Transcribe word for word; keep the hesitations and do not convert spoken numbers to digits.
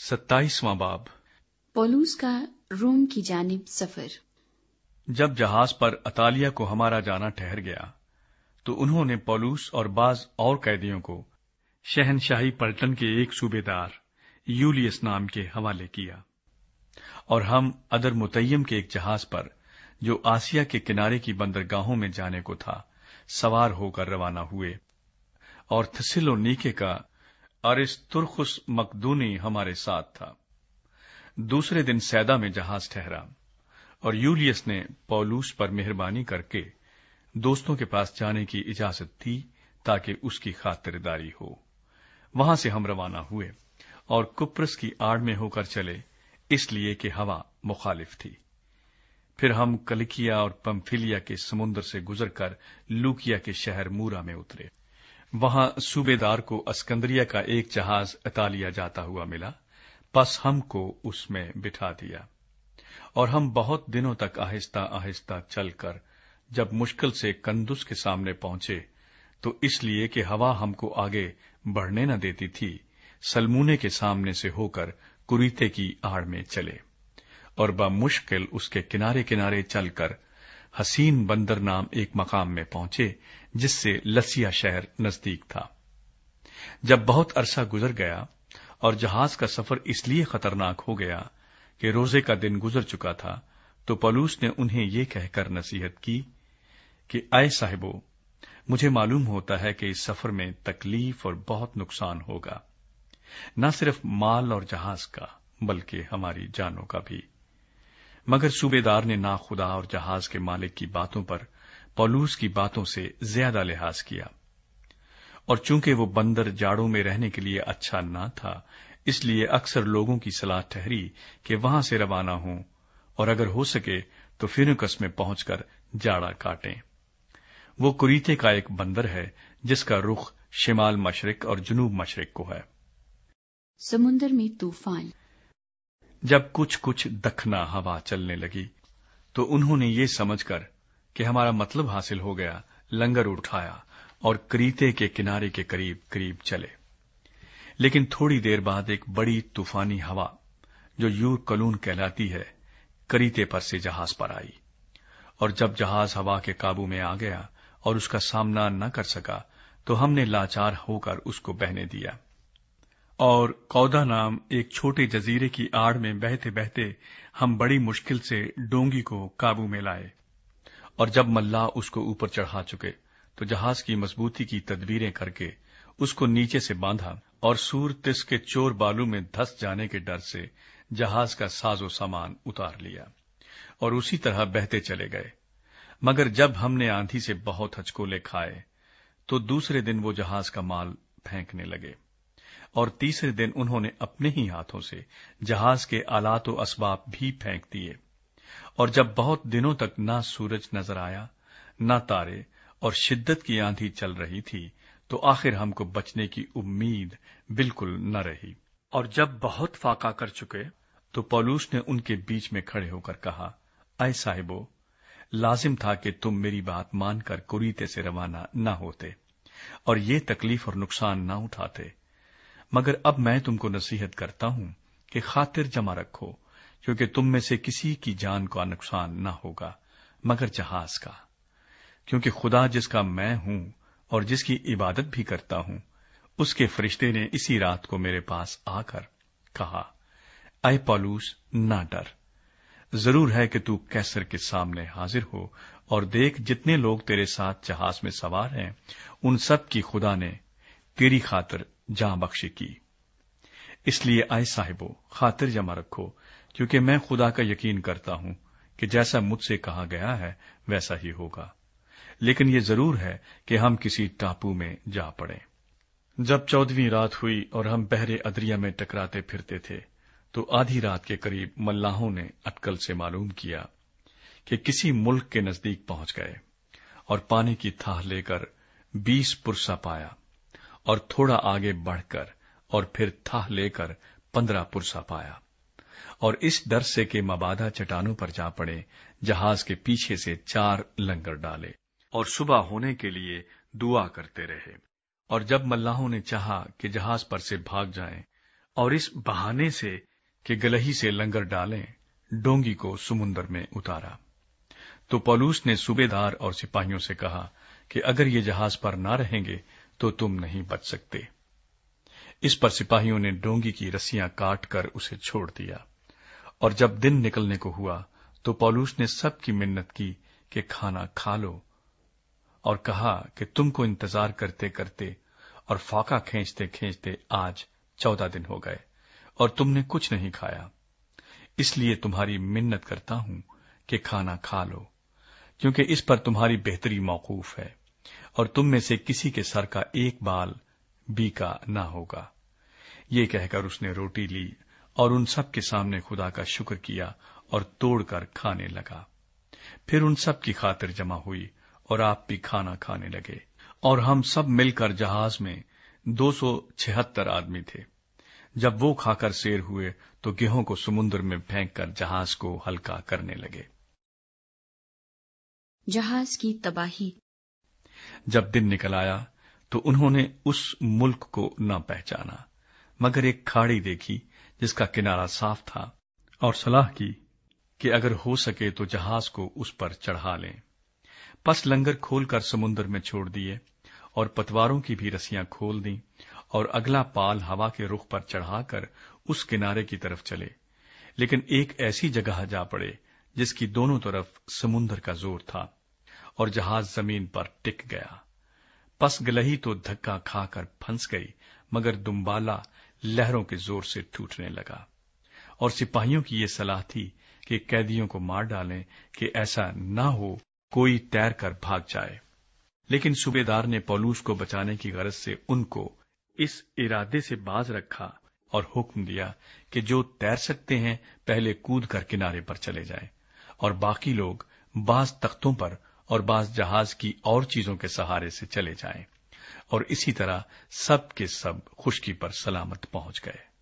ستائیسواں باب پولوس کا روم کی جانب سفر۔ جب جہاز پر اطالیہ کو ہمارا جانا ٹھہر گیا تو انہوں نے پولوس اور بعض اور قیدیوں کو شہنشاہی پلٹن کے ایک صوبے دار یولیس نام کے حوالے کیا، اور ہم ادر متیم کے ایک جہاز پر جو آسیا کے کنارے کی بندرگاہوں میں جانے کو تھا سوار ہو کر روانہ ہوئے، اور تھسلونیکے کا ارسترخس مقدونی ہمارے ساتھ تھا۔ دوسرے دن سیدا میں جہاز ٹھہرا، اور یولیس نے پولوس پر مہربانی کر کے دوستوں کے پاس جانے کی اجازت دی تاکہ اس کی خاطرداری ہو۔ وہاں سے ہم روانہ ہوئے اور کپرس کی آڑ میں ہو کر چلے، اس لیے کہ ہوا مخالف تھی۔ پھر ہم کلکیا اور پمفیلیا کے سمندر سے گزر کر لوکیا کے شہر مورا میں اترے۔ وہاں صوبے دار کو اسکندریہ کا ایک جہاز اطالیہ جاتا ہوا ملا، پس ہم کو اس میں بٹھا دیا، اور ہم بہت دنوں تک آہستہ آہستہ چل کر جب مشکل سے کندس کے سامنے پہنچے تو اس لیے کہ ہوا ہم کو آگے بڑھنے نہ دیتی تھی، سلمونے کے سامنے سے ہو کر کوریتے کی آڑ میں چلے، اور بمشکل اس کے کنارے کنارے چل کر حسین بندر نام ایک مقام میں پہنچے جس سے لسیا شہر نزدیک تھا۔ جب بہت عرصہ گزر گیا اور جہاز کا سفر اس لیے خطرناک ہو گیا کہ روزے کا دن گزر چکا تھا، تو پولوس نے انہیں یہ کہہ کر نصیحت کی کہ اے صاحبو، مجھے معلوم ہوتا ہے کہ اس سفر میں تکلیف اور بہت نقصان ہوگا، نہ صرف مال اور جہاز کا بلکہ ہماری جانوں کا بھی۔ مگر صوبے دار نے نا خدا اور جہاز کے مالک کی باتوں پر پولوس کی باتوں سے زیادہ لحاظ کیا، اور چونکہ وہ بندر جاڑوں میں رہنے کے لیے اچھا نہ تھا، اس لیے اکثر لوگوں کی صلاح ٹھہری کہ وہاں سے روانہ ہوں، اور اگر ہو سکے تو فینوکس میں پہنچ کر جاڑا کاٹیں۔ وہ کوریتے کا ایک بندر ہے جس کا رخ شمال مشرق اور جنوب مشرق کو ہے۔ سمندر میں طوفان۔ جب کچھ کچھ دکھنا ہوا چلنے لگی تو انہوں نے یہ سمجھ کر کہ ہمارا مطلب حاصل ہو گیا لنگر اٹھایا اور کریتے کے کنارے کے قریب قریب چلے۔ لیکن تھوڑی دیر بعد ایک بڑی طوفانی ہوا جو یور کلون کہلاتی ہے کریتے پر سے جہاز پر آئی، اور جب جہاز ہوا کے قابو میں آ گیا اور اس کا سامنا نہ کر سکا تو ہم نے لاچار ہو کر اس کو بہنے دیا، اور کودا نام ایک چھوٹے جزیرے کی آڑ میں بہتے بہتے ہم بڑی مشکل سے ڈونگی کو قابو میں لائے، اور جب ملاح اس کو اوپر چڑھا چکے تو جہاز کی مضبوطی کی تدبیریں کر کے اس کو نیچے سے باندھا، اور سور تس کے چور بالو میں دھس جانے کے ڈر سے جہاز کا ساز و سامان اتار لیا، اور اسی طرح بہتے چلے گئے۔ مگر جب ہم نے آندھی سے بہت ہچکولے کھائے تو دوسرے دن وہ جہاز کا مال پھینکنے لگے، اور تیسرے دن انہوں نے اپنے ہی ہاتھوں سے جہاز کے آلات و اسباب بھی پھینک دیے، اور جب بہت دنوں تک نہ سورج نظر آیا نہ تارے اور شدت کی آندھی چل رہی تھی تو آخر ہم کو بچنے کی امید بالکل نہ رہی، اور جب بہت فاقہ کر چکے تو پولوس نے ان کے بیچ میں کھڑے ہو کر کہا، اے صاحبو، لازم تھا کہ تم میری بات مان کر کوریتے سے روانہ نہ ہوتے اور یہ تکلیف اور نقصان نہ اٹھاتے، مگر اب میں تم کو نصیحت کرتا ہوں کہ خاطر جمع رکھو، کیونکہ تم میں سے کسی کی جان کا نقصان نہ ہوگا مگر جہاز کا، کیونکہ خدا جس کا میں ہوں اور جس کی عبادت بھی کرتا ہوں، اس کے فرشتے نے اسی رات کو میرے پاس آ کر کہا، اے پولوس، نہ ڈر، ضرور ہے کہ تو کیسر کے سامنے حاضر ہو، اور دیکھ جتنے لوگ تیرے ساتھ جہاز میں سوار ہیں ان سب کی خدا نے تیری خاطر جاں بخشی کی۔ اس لیے اے صاحبو، خاطر جمع رکھو، کیونکہ میں خدا کا یقین کرتا ہوں کہ جیسا مجھ سے کہا گیا ہے ویسا ہی ہوگا، لیکن یہ ضرور ہے کہ ہم کسی ٹاپو میں جا پڑیں۔ جب چودہویں رات ہوئی اور ہم بحر ادریا میں ٹکراتے پھرتے تھے تو آدھی رات کے قریب ملاحوں نے اٹکل سے معلوم کیا کہ کسی ملک کے نزدیک پہنچ گئے، اور پانی کی تھاہ لے کر بیس پرسا پایا، اور تھوڑا آگے بڑھ کر اور پھر تھاہ لے کر پندرہ پرسا پایا، اور اس ڈر سے کہ مبادا چٹانوں پر جا پڑے جہاز کے پیچھے سے چار لنگر ڈالے اور صبح ہونے کے لیے دعا کرتے رہے، اور جب ملاحوں نے چاہا کہ جہاز پر سے بھاگ جائیں اور اس بہانے سے کہ گلہی سے لنگر ڈالیں ڈونگی کو سمندر میں اتارا۔ تو پولوس نے صوبیدار اور سپاہیوں سے کہا کہ اگر یہ جہاز پر نہ رہیں گے تو تم نہیں بچ سکتے۔ اس پر سپاہیوں نے ڈونگی کی رسیاں کاٹ کر اسے چھوڑ دیا، اور جب دن نکلنے کو ہوا تو پولوس نے سب کی منت کی کہ کھانا کھا لو، اور کہا کہ تم کو انتظار کرتے کرتے اور فاقہ کھینچتے کھینچتے آج چودہ دن ہو گئے اور تم نے کچھ نہیں کھایا، اس لیے تمہاری منت کرتا ہوں کہ کھانا کھا لو، کیونکہ اس پر تمہاری بہتری موقوف ہے، اور تم میں سے کسی کے سر کا ایک بال بیکا نہ ہوگا۔ یہ کہہ کر اس نے روٹی لی اور ان سب کے سامنے خدا کا شکر کیا اور توڑ کر کھانے لگا۔ پھر ان سب کی خاطر جمع ہوئی اور آپ بھی کھانا کھانے لگے، اور ہم سب مل کر جہاز میں دو سو چھہتر آدمی تھے۔ جب وہ کھا کر سیر ہوئے تو گیہوں کو سمندر میں پھینک کر جہاز کو ہلکا کرنے لگے۔ جہاز کی تباہی۔ جب دن نکل آیا تو انہوں نے اس ملک کو نہ پہچانا، مگر ایک کھاڑی دیکھی جس کا کنارہ صاف تھا، اور صلاح کی کہ اگر ہو سکے تو جہاز کو اس پر چڑھا لیں۔ پس لنگر کھول کر سمندر میں چھوڑ دیے اور پتواروں کی بھی رسیاں کھول دیں، اور اگلا پال ہوا کے رخ پر چڑھا کر اس کنارے کی طرف چلے، لیکن ایک ایسی جگہ جا پڑے جس کی دونوں طرف سمندر کا زور تھا، اور جہاز زمین پر ٹک گیا۔ پس گلہی تو دھکا کھا کر پھنس گئی، مگر دمبالا لہروں کے زور سے ٹوٹنے لگا۔ اور سپاہیوں کی یہ صلاح تھی کہ قیدیوں کو مار ڈالیں کہ ایسا نہ ہو کوئی تیر کر بھاگ جائے، لیکن صوبیدار نے پولوس کو بچانے کی غرض سے ان کو اس ارادے سے باز رکھا اور حکم دیا کہ جو تیر سکتے ہیں پہلے کود کر کنارے پر چلے جائیں، اور باقی لوگ بعض تختوں پر اور بعض جہاز کی اور چیزوں کے سہارے سے چلے جائیں، اور اسی طرح سب کے سب خشکی پر سلامت پہنچ گئے۔